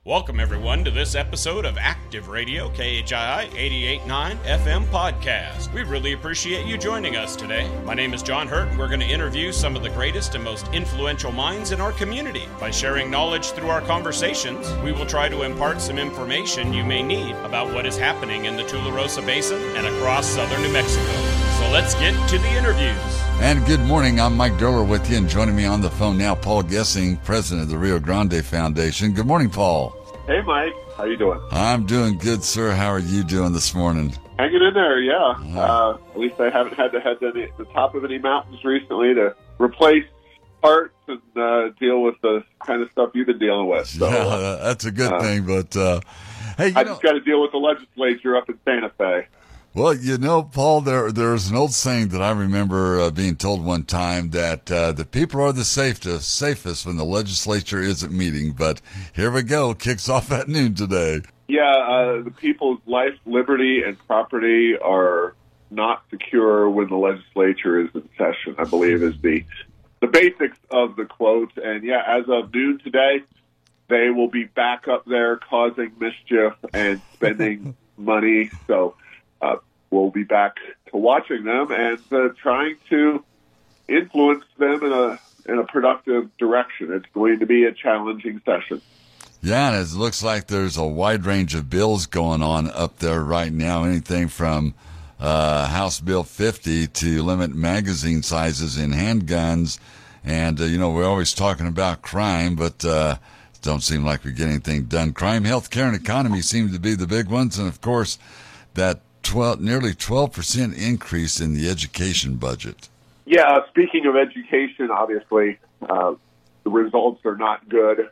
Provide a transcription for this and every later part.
Welcome, everyone, to this episode of Active Radio, KHII 88.9 FM podcast. We really appreciate you joining us today. My name is John Hurt, and we're going to interview some of the greatest and most influential minds in our community. By sharing knowledge through our conversations, we will try to impart some information you may need about what is happening in the Tularosa Basin and across southern New Mexico. So let's get to the interviews. And good morning, I'm Mike Durler with you, and joining me on the phone now, Paul Gessing, president of the Rio Grande Foundation. Good morning, Paul. Hey, Mike. How you doing? I'm doing good, sir. How are you doing this morning? Hanging in there, yeah. At least I haven't had to head to the top of any mountains recently to replace parts and deal with the kind of stuff you've been dealing with. So, yeah, that's a good thing, but hey, I just got to deal with the legislature up in Santa Fe. Well, you know, Paul, there's an old saying that I remember being told one time that the people are the safest when the legislature isn't meeting. But here we go, kicks off at noon today. Yeah, the people's life, liberty, and property are not secure when the legislature is in session, I believe is the basics of the quote. And yeah, as of noon today, they will be back up there causing mischief and spending money. So we'll be back to watching them and trying to influence them in a productive direction. It's going to be a challenging session. Yeah, and it looks like there's a wide range of bills going on up there right now, anything from House Bill 50 to limit magazine sizes in handguns. And, you know, we're always talking about crime, but don't seem like we get anything done. Crime, healthcare, and economy seem to be the big ones. And, of course, that nearly 12% increase in the education budget. Yeah, speaking of education, obviously, the results are not good.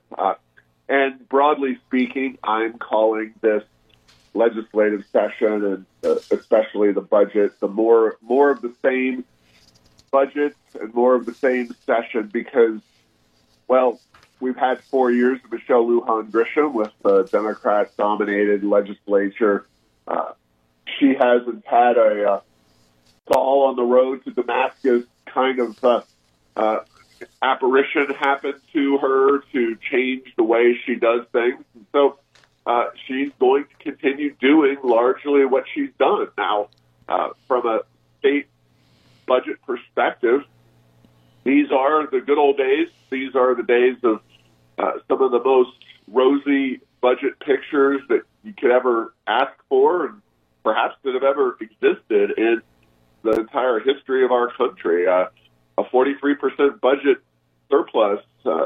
And broadly speaking, I'm calling this legislative session and especially the budget, the more of the same budget and more of the same session because, well, we've had 4 years of Michelle Lujan Grisham with the Democrat-dominated legislature. She hasn't had a Saul on the road to Damascus kind of apparition happen to her to change the way she does things. And so she's going to continue doing largely what she's done. Now, from a state budget perspective, these are the good old days. These are the days of some of the most rosy budget pictures that you could ever ask for and perhaps that have ever existed in the entire history of our country. A 43% budget surplus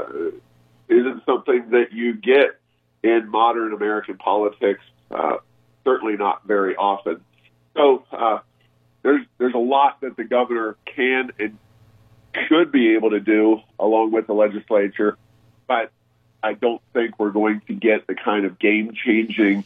isn't something that you get in modern American politics, certainly not very often. So there's a lot that the governor can and should be able to do along with the legislature, but I don't think we're going to get the kind of game-changing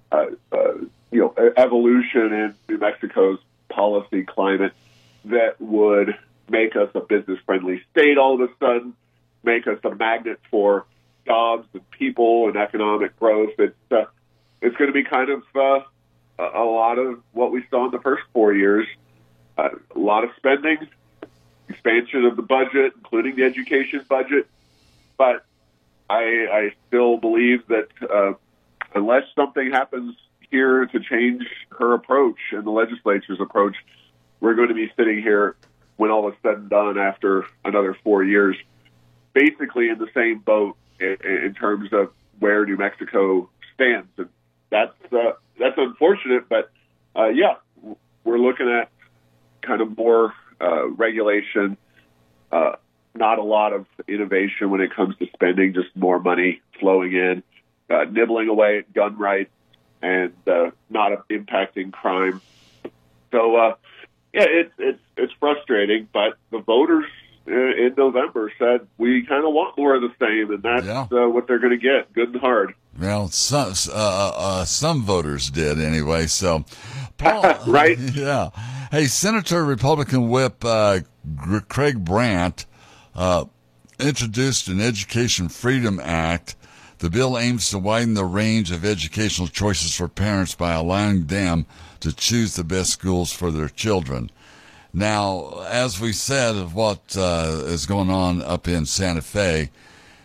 evolution in New Mexico's policy climate that would make us a business-friendly state all of a sudden, make us a magnet for jobs and people and economic growth. It's going to be kind of a lot of what we saw in the first 4 years, a lot of spending, expansion of the budget, including the education budget. But I still believe that unless something happens here to change her approach and the legislature's approach, we're going to be sitting here when all is said and done after another 4 years, basically in the same boat in terms of where New Mexico stands. And that's unfortunate, but we're looking at kind of more regulation, not a lot of innovation when it comes to spending, just more money flowing in, nibbling away at gun rights, and not impacting crime. So, it's frustrating, but the voters in November said we kind of want more of the same, and that's what they're going to get, good and hard. Well, some voters did anyway. So, Paul, right? Yeah. Hey, Senator Republican Whip Craig Brandt introduced an Education Freedom Act. The bill aims to widen the range of educational choices for parents by allowing them to choose the best schools for their children. Now, as we said, of what is going on up in Santa Fe,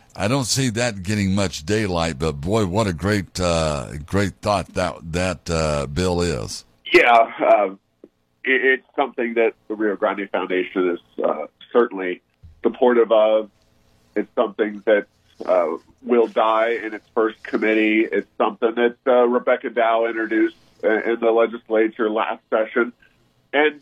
I don't see that getting much daylight, but boy, what a great thought that bill is. Yeah, it's something that the Rio Grande Foundation is certainly supportive of. It's something that will die in its first committee. It's something that Rebecca Dow introduced in the legislature last session. And,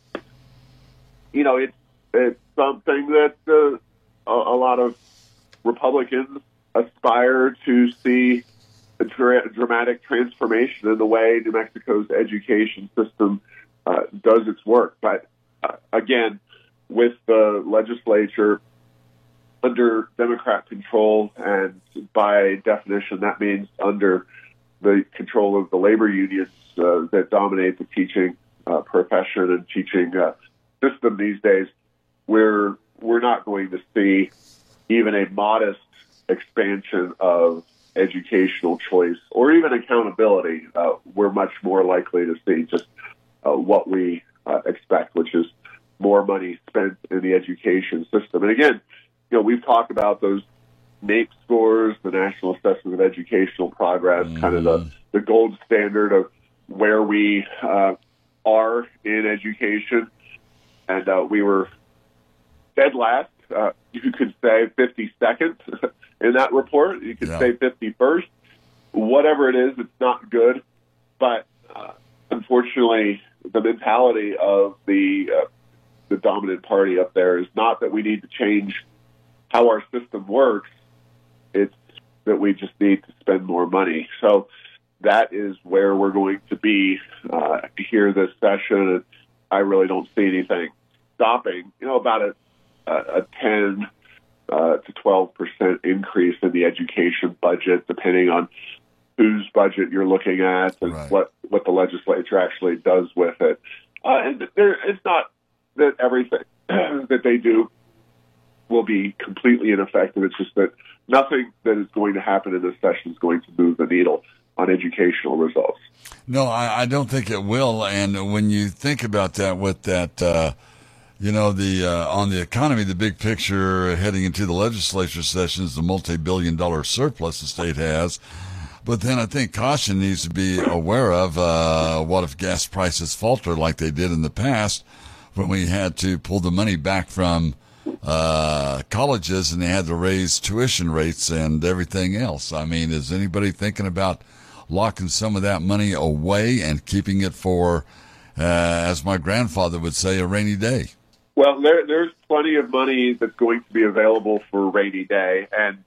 it's something that a lot of Republicans aspire to see a dramatic transformation in the way New Mexico's education system does its work. But again, with the legislature under Democrat control, and by definition, that means under the control of the labor unions that dominate the teaching profession and teaching system these days, we're not going to see even a modest expansion of educational choice or even accountability. We're much more likely to see just what we expect, which is more money spent in the education system. And again, we've talked about those NAEP scores, the National Assessment of Educational Progress, kind of the gold standard of where we are in education. And we were dead last. You could say 52nd in that report. You could say 51st. Whatever it is, it's not good. But unfortunately, the mentality of the dominant party up there is not that we need to change how our system works. It's that we just need to spend more money. So that is where we're going to be here this session. And I really don't see anything stopping. About a 10 to 12% increase in the education budget, depending on whose budget you're looking at and what the legislature actually does with it. And it's not that everything that they do will be completely ineffective. It's just that nothing that is going to happen in this session is going to move the needle on educational results. No, I don't think it will. And when you think about that with that, on the economy, the big picture heading into the legislature session is the multi-billion-dollar surplus the state has. But then I think caution needs to be aware of what if gas prices falter like they did in the past when we had to pull the money back from colleges and they had to raise tuition rates and everything else. I mean, is anybody thinking about locking some of that money away and keeping it for, as my grandfather would say, a rainy day? Well, there's plenty of money that's going to be available for a rainy day. And,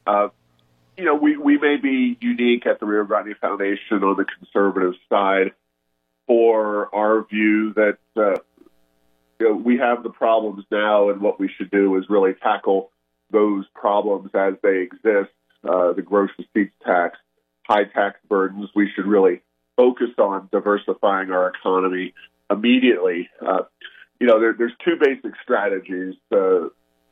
we may be unique at the Rio Grande Foundation on the conservative side for our view that we have the problems now, and what we should do is really tackle those problems as they exist. The gross receipts tax, high tax burdens. We should really focus on diversifying our economy immediately. There's two basic strategies that,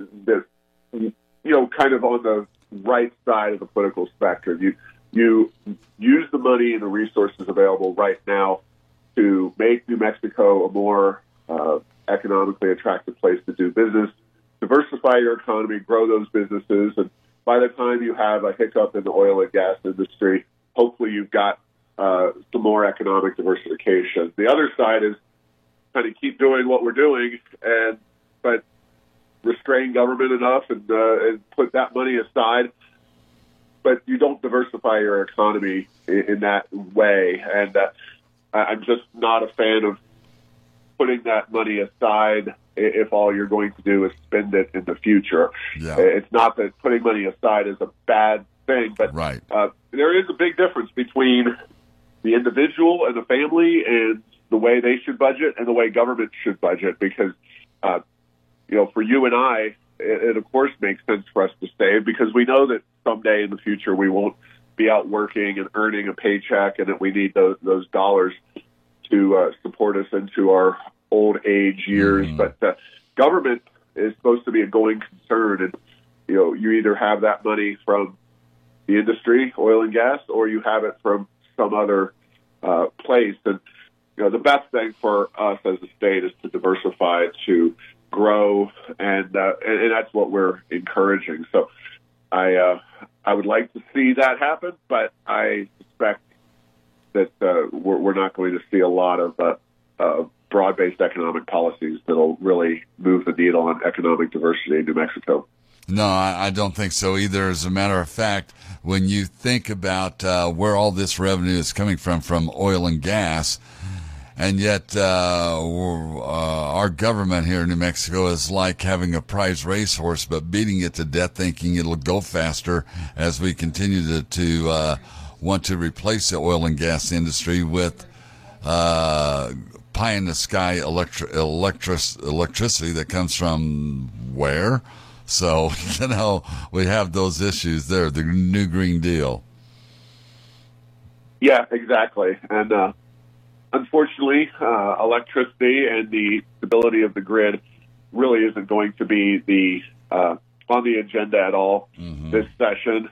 kind of on the right side of the political spectrum. You use the money and the resources available right now to make New Mexico a more economically attractive place to do business, diversify your economy, grow those businesses, and by the time you have a hiccup in the oil and gas industry, hopefully you've got some more economic diversification. The other side is kind of keep doing what we're doing, but restrain government enough and put that money aside, but you don't diversify your economy in that way. And I'm just not a fan of putting that money aside if all you're going to do is spend it in the future. Yeah. It's not that putting money aside is a bad thing, but there is a big difference between the individual and the family and the way they should budget and the way government should budget, because, for you and I, it of course makes sense for us to save because we know that someday in the future we won't be out working and earning a paycheck and that we need those dollars to support us into our old age years. But government is supposed to be a going concern, and you either have that money from the industry, oil and gas, or you have it from some other place. And the best thing for us as a state is to diversify, to grow, and that's what we're encouraging. So I would like to see that happen, but I suspect that we're not going to see a lot of broad-based economic policies that'll really move the needle on economic diversity in New Mexico. No, I don't think so either. As a matter of fact, when you think about where all this revenue is coming from oil and gas, and yet our government here in New Mexico is like having a prize racehorse, but beating it to death, thinking it'll go faster as we continue to want to replace the oil and gas industry with pie-in-the-sky electricity that comes from where? So, we have those issues there, the new Green Deal. Yeah, exactly. And unfortunately, electricity and the stability of the grid really isn't going to be on the agenda at all this session.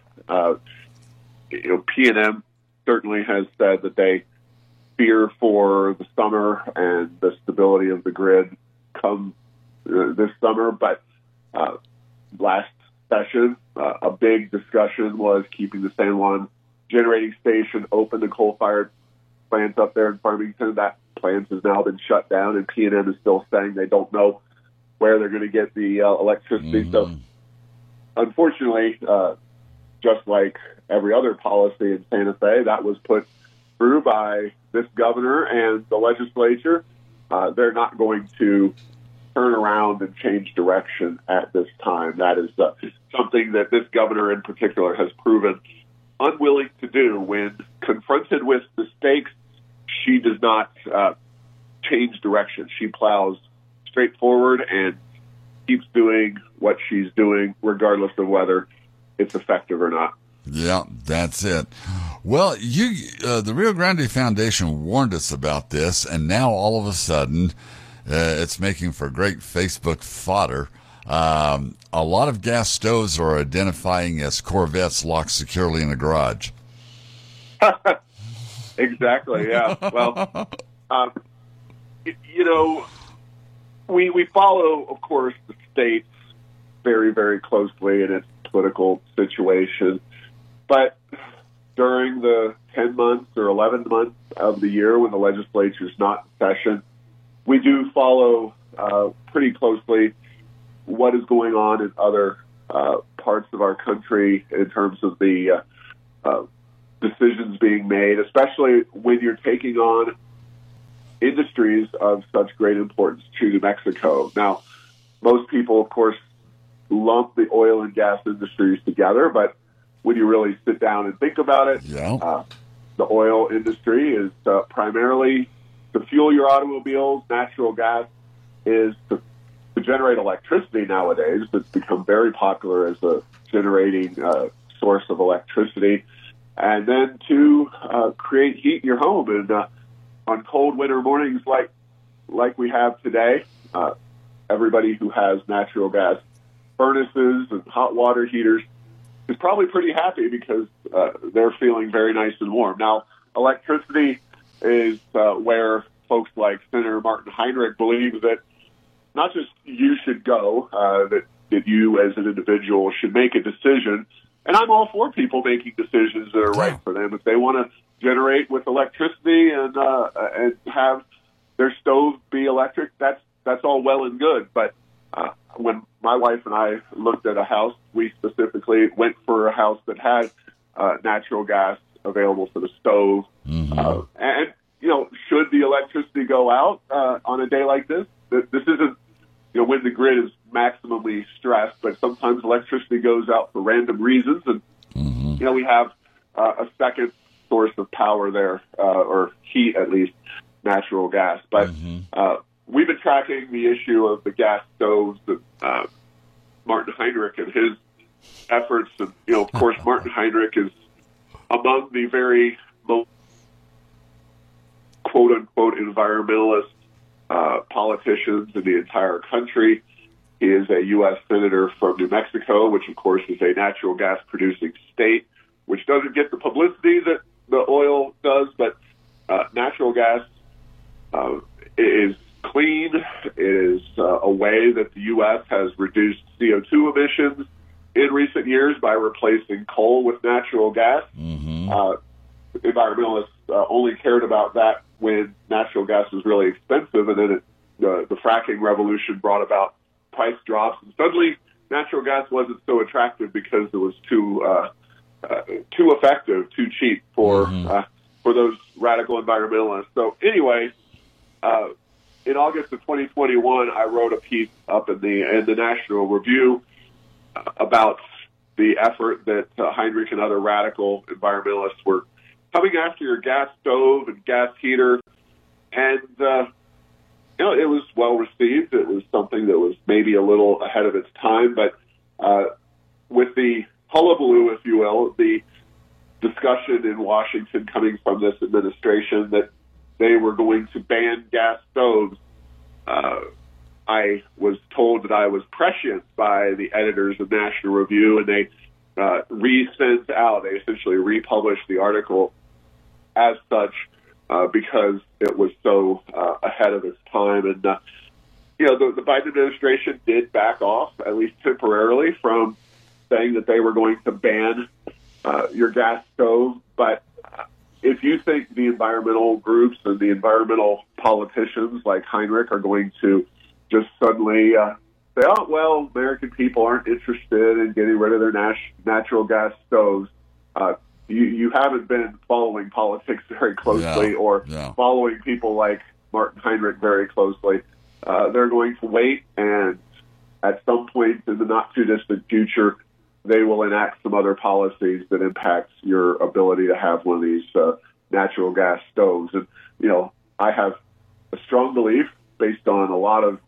PNM certainly has said that they fear for the summer and the stability of the grid come this summer, but last session, a big discussion was keeping the San Juan generating station open, the coal-fired plants up there in Farmington. That plant has now been shut down, and PNM is still saying they don't know where they're going to get the electricity. So, unfortunately, just like every other policy in Santa Fe that was put through by this governor and the legislature, they're not going to turn around and change direction at this time. That is something that this governor in particular has proven unwilling to do. When confronted with mistakes, she does not change direction. She plows straight forward and keeps doing what she's doing, regardless of whether it's effective or not. Yeah, that's it. Well, the Rio Grande Foundation warned us about this, and now all of a sudden, it's making for great Facebook fodder. A lot of gas stoves are identifying as Corvettes locked securely in a garage. Exactly, yeah. Well, we follow, of course, the states very, very closely in its political situation. But during the 10 months or 11 months of the year when the legislature is not in session, we do follow pretty closely what is going on in other parts of our country in terms of the decisions being made, especially when you're taking on industries of such great importance to New Mexico. Now, most people, of course, lump the oil and gas industries together, but when you really sit down and think about it, the oil industry is primarily to fuel your automobiles. Natural gas is to generate electricity nowadays. It's become very popular as a generating source of electricity. And then to create heat in your home. And on cold winter mornings like we have today, everybody who has natural gas furnaces and hot water heaters is probably pretty happy because they're feeling very nice and warm. Now, electricity is where folks like Senator Martin Heinrich believe that not just you should go, that you as an individual should make a decision. And I'm all for people making decisions that are right for them. If they want to generate with electricity and have their stove be electric, that's all well and good. But when my wife and I looked at a house, we specifically went for a house that had natural gas available for the stove. And, should the electricity go out on a day like this? This isn't, when the grid is maximally stressed, but sometimes electricity goes out for random reasons. And, we have a second source of power there, or heat at least, natural gas. But we've been tracking the issue of the gas stoves that Martin Heinrich and his efforts. And, of course, Martin Heinrich is among the very most quote-unquote environmentalist politicians in the entire country. He is a U.S. Senator from New Mexico, which, of course, is a natural gas-producing state, which doesn't get the publicity that the oil does, but natural gas is clean. It is a way that the U.S. has reduced CO2 emissions in recent years by replacing coal with natural gas. Environmentalists only cared about that when natural gas was really expensive, and then the fracking revolution brought about price drops, and suddenly natural gas wasn't so attractive because it was too effective, too cheap for those radical environmentalists. So anyway, in August of 2021, I wrote a piece up in the National Review about the effort that Heinrich and other radical environmentalists were coming after your gas stove and gas heater, and it was well received. It was something that was maybe a little ahead of its time, but with the hullabaloo, if you will, the discussion in Washington coming from this administration that they were going to ban gas stoves, I was told that I was prescient by the editors of National Review, and they they essentially republished the article as such because it was so ahead of its time. And, the Biden administration did back off, at least temporarily, from saying that they were going to ban your gas stove. But if you think the environmental groups and the environmental politicians like Heinrich are going to just suddenly say, oh, well, American people aren't interested in getting rid of their natural gas stoves, you haven't been following politics very closely or following people like Martin Heinrich very closely. They're going to wait, and at some point in the not-too-distant future, they will enact some other policies that impact your ability to have one of these natural gas stoves. And, I have a strong belief, based on a lot of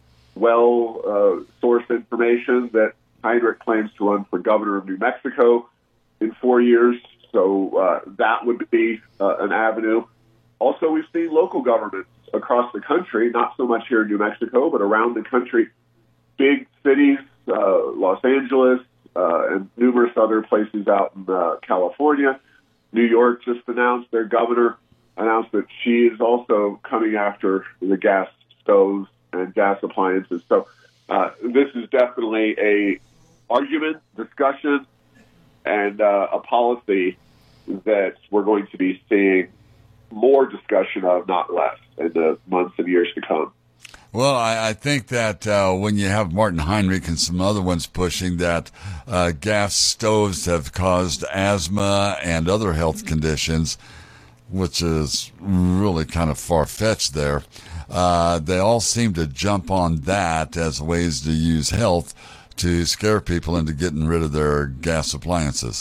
well-sourced information, that Heinrich plans to run for governor of New Mexico in 4 years, so that would be an avenue. Also, we've seen local governments across the country, not so much here in New Mexico, but around the country, big cities, Los Angeles, and numerous other places out in California. New York just announced, their governor announced that she is also coming after the gas stoves and gas appliances. So this is definitely a argument, discussion, and a policy that we're going to be seeing more discussion of, not less, in the months and years to come. Well, I think that when you have Martin Heinrich and some other ones pushing that gas stoves have caused asthma and other health conditions, which is really kind of far-fetched there, they all seem to jump on that as ways to use health to scare people into getting rid of their gas appliances.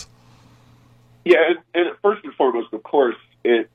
Yeah, and first and foremost, of course, it's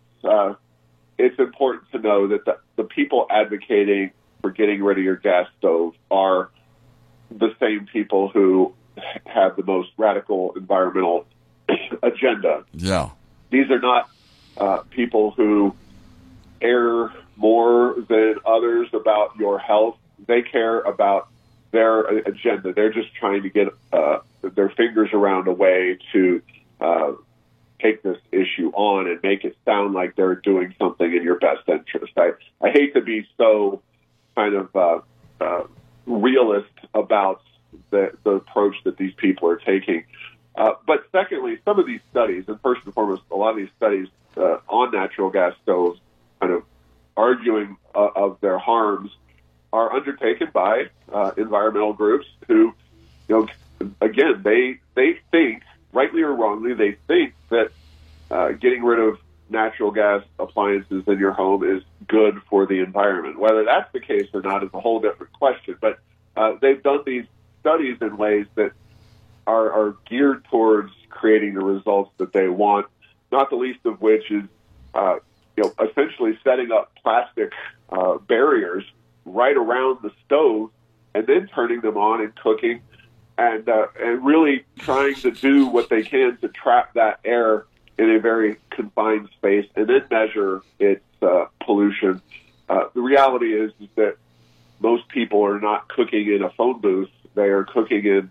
important to know that the people advocating for getting rid of your gas stove are the same people who have the most radical environmental agenda. Yeah. These are not people who care more than others about your health. They care about their agenda. They're just trying to get their fingers around a way to take this issue on and make it sound like they're doing something in your best interest. I hate to be so kind of realist about the approach that these people are taking. But secondly, some of these studies, and first and foremost, a lot of these studies on natural gas stoves kind of arguing of their harms are undertaken by environmental groups who, again, they think, rightly or wrongly, they think that getting rid of natural gas appliances in your home is good for the environment. Whether that's the case or not is a whole different question. But they've done these studies in ways that are geared towards creating the results that they want, not the least of which is essentially setting up plastic barriers right around the stove and then turning them on and cooking and really trying to do what they can to trap that air in a very confined space and then measure its pollution. The reality is that most people are not cooking in a phone booth. They are cooking in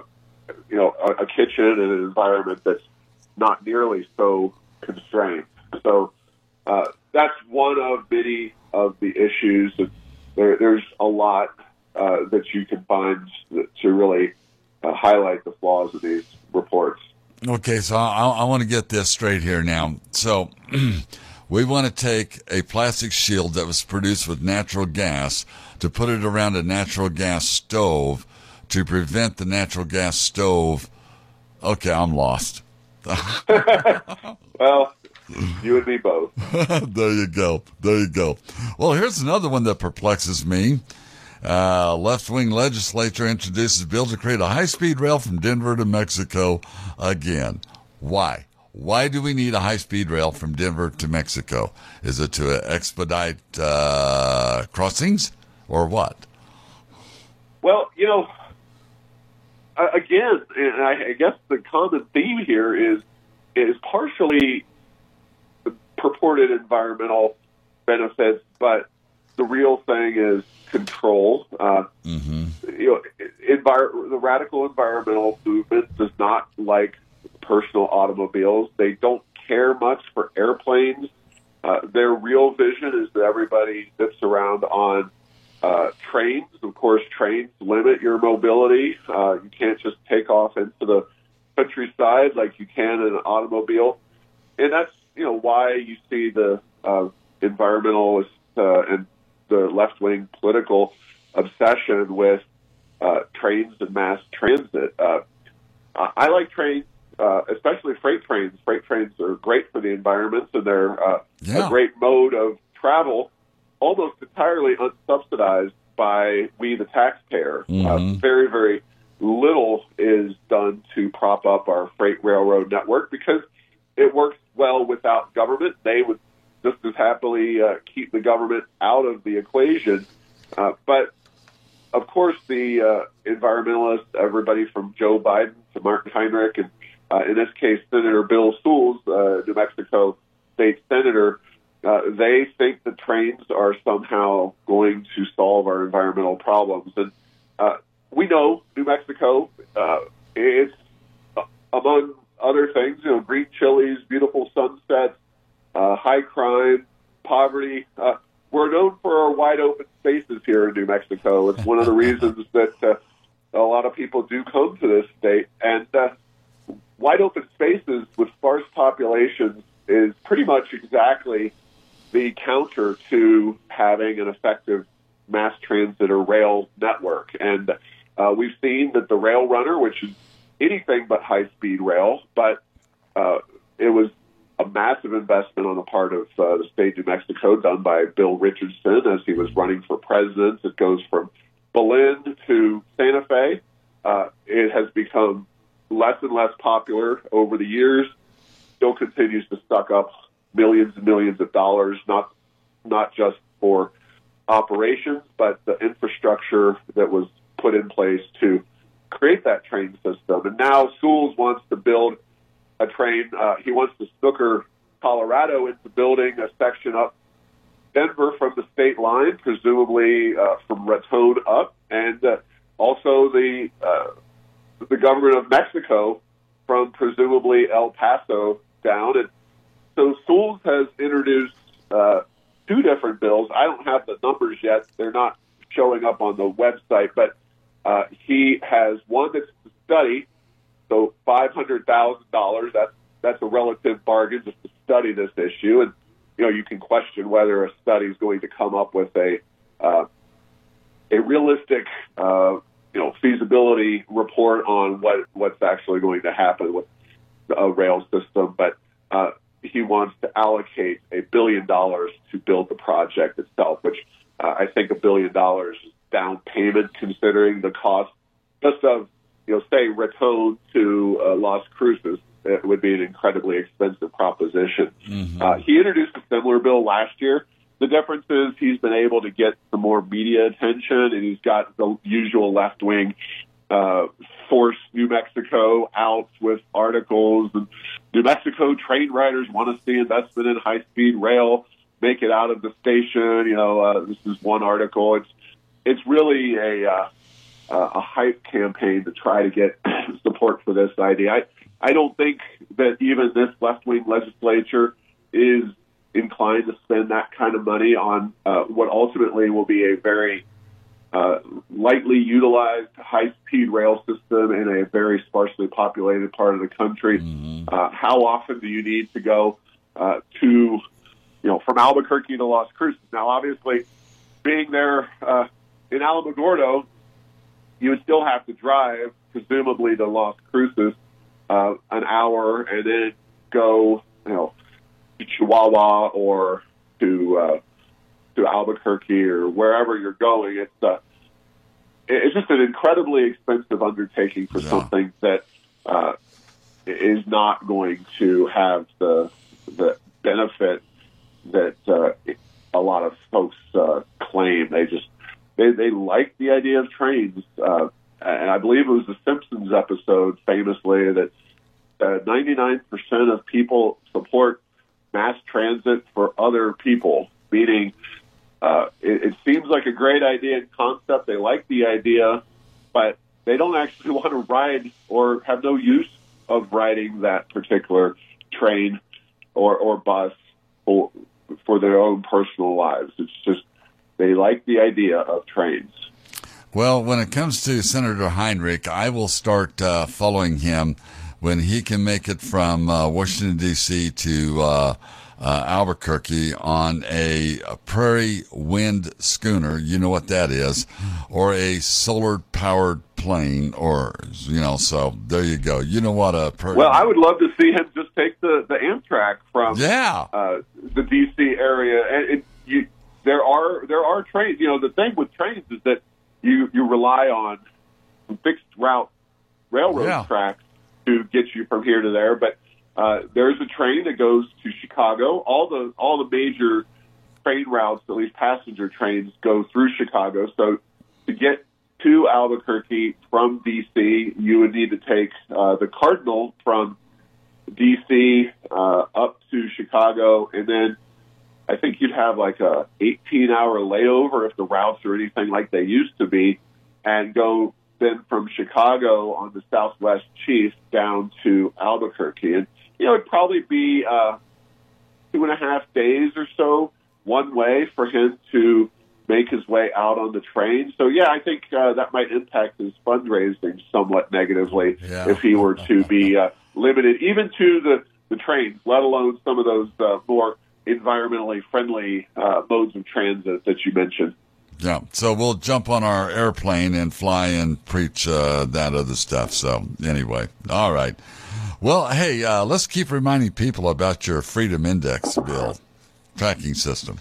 a kitchen and an environment that's not nearly so constrained. So that's one of many of the issues. There's a lot that you can find to really highlight the flaws of these reports. Okay, so I want to get this straight here now. So we want to take a plastic shield that was produced with natural gas to put it around a natural gas stove to prevent the natural gas stove. Okay, I'm lost. Well, you and me both. There you go. There you go. Well, here's another one that perplexes me. Left-wing legislature introduces a bill to create a high-speed rail from Denver to Mexico again. Why? Why do we need a high-speed rail from Denver to Mexico? Is it to expedite crossings or what? Well, again, and I guess the common theme here is partially purported environmental benefits, but the real thing is control. The radical environmental movement does not like personal automobiles. They don't care much for airplanes. Their real vision is that everybody zips around on trains. Of course, trains limit your mobility. You can't just take off into the countryside like you can in an automobile. And that's, why you see the environmentalists and the left-wing political obsession with trains and mass transit. I like trains, especially freight trains. Freight trains are great for the environment, and they're a great mode of travel, almost entirely unsubsidized by we, the taxpayer. Very, very little is done to prop up our freight railroad network because it works well without government. They would just as happily keep the government out of the equation. But, of course, the environmentalists, everybody from Joe Biden to Martin Heinrich, and in this case, Senator Bill Soules, New Mexico state senator, they think that trains are somehow going to solve our environmental problems. And we know New Mexico, it's among other things, green chilies, beautiful sunsets, high crime, poverty. We're known for our wide open spaces here in New Mexico. It's one of the reasons that a lot of people do come to this state. And wide open spaces with sparse populations is pretty much exactly the counter to having an effective mass transit or rail network. And we've seen that the Rail Runner, which is anything but high-speed rail, but it was a massive investment on the part of the state of New Mexico done by Bill Richardson as he was running for president. It goes from Belen to Santa Fe. It has become less and less popular over the years, still continues to suck up millions and millions of dollars, not just for operations, but the infrastructure that was put in place to create that train system. And now Soules wants to build a train. He wants to snooker Colorado into building a section up Denver from the state line, presumably from Raton up, and also the government of Mexico from presumably El Paso down. And so Soules has introduced two different bills. I don't have the numbers yet. They're not showing up on the website, but he has one that's to study, so $500,000. That's a relative bargain just to study this issue. And you can question whether a study is going to come up with a realistic feasibility report on what's actually going to happen with a rail system. But he wants to allocate $1 billion to build the project itself, which I think $1 billion is down payment considering the cost just of, say, Raton to Las Cruces. It would be an incredibly expensive proposition. He introduced a similar bill last year. The difference is he's been able to get some more media attention, and he's got the usual left-wing force New Mexico out with articles. And New Mexico train riders want to see investment in high-speed rail, make it out of the station. This is one article. It's really a hype campaign to try to get support for this idea. I don't think that even this left-wing legislature is inclined to spend that kind of money on what ultimately will be a very lightly utilized high-speed rail system in a very sparsely populated part of the country. How often do you need to go from Albuquerque to Las Cruces? Now, obviously, being there in Alamogordo, you would still have to drive, presumably, to Las Cruces an hour and then go, to Chihuahua or to Albuquerque or wherever you're going. It's just an incredibly expensive undertaking for something that is not going to have the benefit that a lot of folks claim. They like the idea of trains, and I believe it was the Simpsons episode famously that 99% of people support mass transit for other people, meaning it seems like a great idea and concept. They like the idea, but they don't actually want to ride or have no use of riding that particular train or bus for their own personal lives. It's just they like the idea of trains. Well, when it comes to Senator Heinrich, I will start following him when he can make it from Washington, D.C. to Albuquerque on a prairie wind schooner. You know what that is, or a solar-powered plane, or, so there you go. You know what a prairie... Well, I would love to see him just take the Amtrak from the D.C. area. And there are trains. The thing with trains is that you rely on fixed route railroad tracks to get you from here to there, but there's a train that goes to Chicago. All the major train routes, at least passenger trains, go through Chicago. So to get to Albuquerque from D.C., you would need to take the Cardinal from D.C. Up to Chicago, and then I think you'd have like a 18-hour layover if the routes are anything like they used to be, and go then from Chicago on the Southwest Chief down to Albuquerque. And it'd probably be 2.5 days or so one way for him to make his way out on the train. So, I think that might impact his fundraising somewhat negatively if he were to be limited even to the trains, let alone some of those more environmentally friendly modes of transit that you mentioned. Yeah, so we'll jump on our airplane and fly and preach that other stuff. So anyway, all right. Well, hey, let's keep reminding people about your Freedom Index bill tracking system.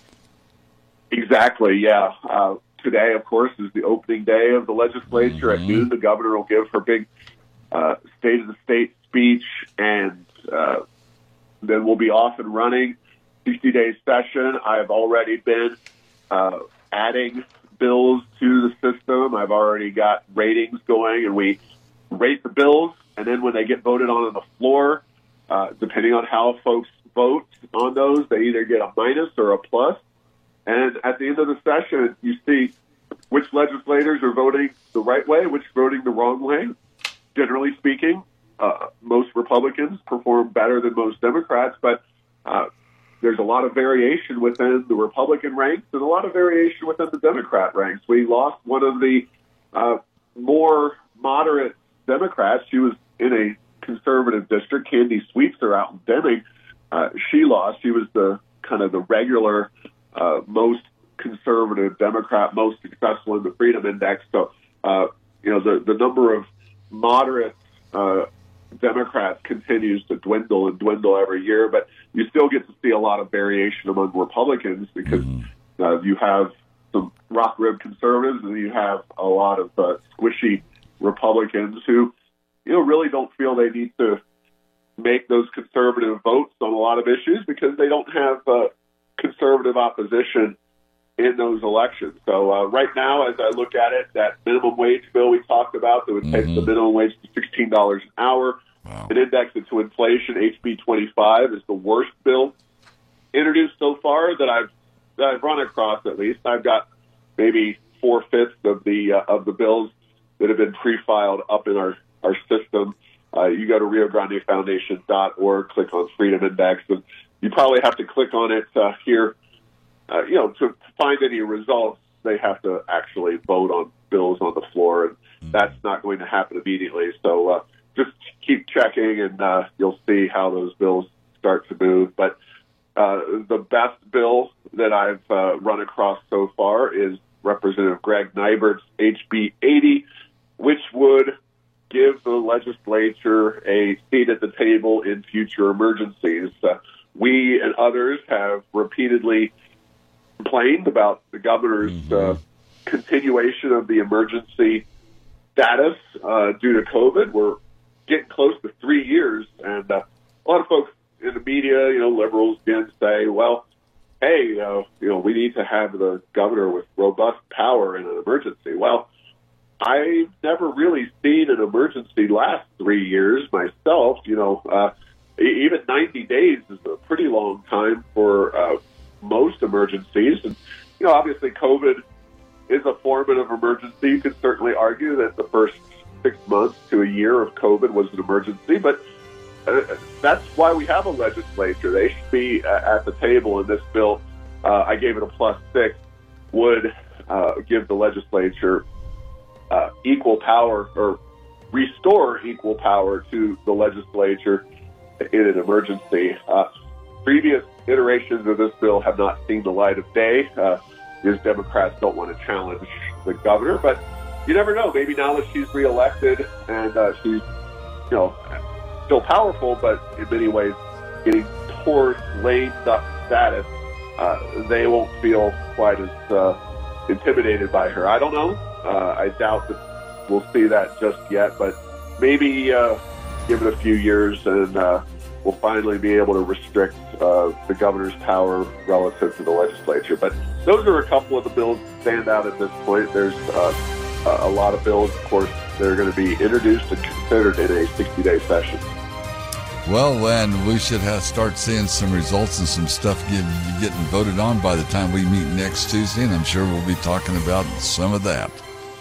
Exactly, yeah. Today, of course, is the opening day of the legislature. At noon, the governor will give her big State of the State speech, and then we'll be off and running. 60-day session. I've already been adding bills to the system. I've already got ratings going, and we rate the bills, and then when they get voted on the floor, depending on how folks vote on those, they either get a minus or a plus. And at the end of the session, you see which legislators are voting the right way, which are voting the wrong way. Generally speaking, most Republicans perform better than most Democrats, but there's a lot of variation within the Republican ranks and a lot of variation within the Democrat ranks. We lost one of the more moderate Democrats. She was in a conservative district. Candy Sweetser out in Deming. She lost. She was the kind of the regular, most conservative Democrat, most successful in the Freedom Index. So, the number of moderate Democrats continues to dwindle and dwindle every year, but you still get to see a lot of variation among Republicans because you have some rock rib conservatives and you have a lot of squishy Republicans who, really don't feel they need to make those conservative votes on a lot of issues because they don't have conservative opposition in those elections. So right now, as I look at it, that minimum wage bill we talked about that would take the minimum wage to $16 an hour and index it to inflation, HB 25 is the worst bill introduced so far that I've run across. At least I've got maybe 4/5 of the bills that have been pre-filed up in our system. You go to RioGrandeFoundation.org, click on Freedom Index, and you probably have to click on it here. To find any results. they have to actually vote on bills on the floor, and that's not going to happen immediately. So just keep checking, and you'll see how those bills start to move. But the best bill that I've run across so far is Representative Greg Nybert's HB 80, which would give the legislature a seat at the table in future emergencies. We and others have repeatedly complained about the governor's continuation of the emergency status due to COVID. We're getting close to 3 years, and a lot of folks in the media, liberals, again, say, well, hey, we need to have the governor with robust power in an emergency. Well, I've never really seen an emergency last 3 years myself. Even 90 days is a pretty long time for most emergencies. And, obviously COVID is a formative emergency. You could certainly argue that the first 6 months to a year of COVID was an emergency, but that's why we have a legislature. They should be at the table, and this bill, I gave it a +6, would give the legislature equal power, or restore equal power to the legislature in an emergency. Previous iterations of this bill have not seen the light of day, because Democrats don't want to challenge the governor, but you never know. Maybe now that she's reelected and she's, still powerful, but in many ways getting towards lame duck status, they won't feel quite as intimidated by her. I don't know. I doubt that we'll see that just yet, but maybe give it a few years and we'll finally be able to restrict the governor's power relative to the legislature. But those are a couple of the bills that stand out at this point. There's a lot of bills, of course, that are going to be introduced and considered in a 60-day session. Well, and we should start seeing some results and some stuff getting voted on by the time we meet next Tuesday, and I'm sure we'll be talking about some of that.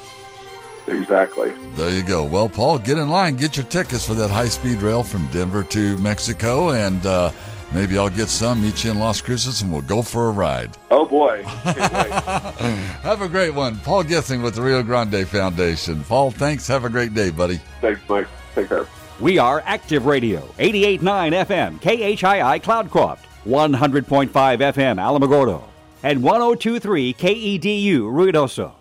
Exactly. There you go. Well, Paul, get in line. Get your tickets for that high-speed rail from Denver to Mexico, and maybe I'll get some, meet you in Las Cruces, and we'll go for a ride. Oh, boy. Can't wait. Have a great one. Paul Gissing with the Rio Grande Foundation. Paul, thanks. Have a great day, buddy. Thanks, Mike. Take care. We are Active Radio, 88.9 FM, KHII Cloudcroft, 100.5 FM Alamogordo, and 102.3 KEDU Ruidoso.